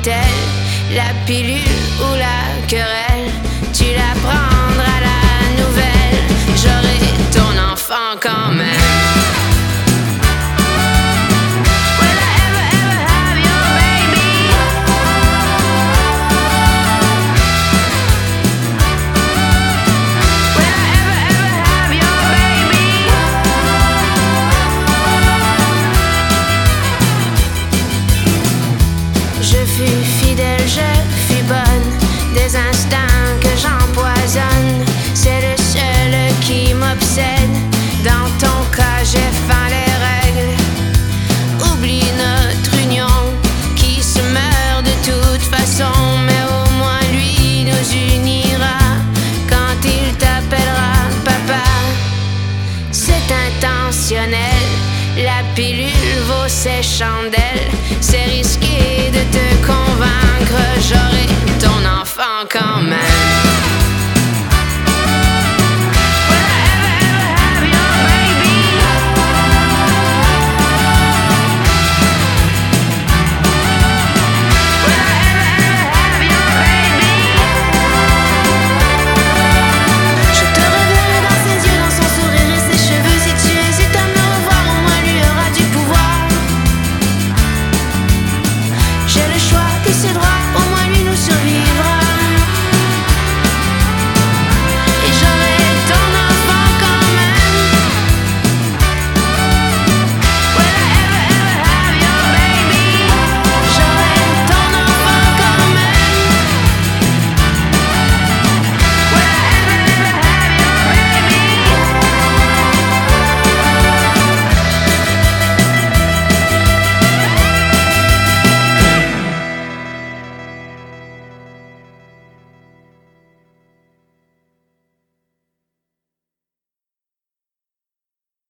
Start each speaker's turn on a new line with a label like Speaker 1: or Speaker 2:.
Speaker 1: est-elle? La pilule ou la querelle? Tu la prendras la nouvelle. J'aurai ton enfant quand même. Je fus bonne, des instincts que j'empoisonne. C'est le seul qui m'obsède. Dans ton cas, j'ai faim les règles. Oublie notre union qui se meurt de toute façon. Mais au moins lui nous unira quand il t'appellera papa. C'est intentionnel, la pilule vaut ses chandelles. C'est risqué